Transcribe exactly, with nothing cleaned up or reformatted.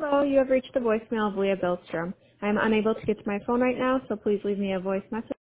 Hello, you have reached the voicemail of Leah Billstrom. I am unable to get to my phone right now, so please leave me a voice message.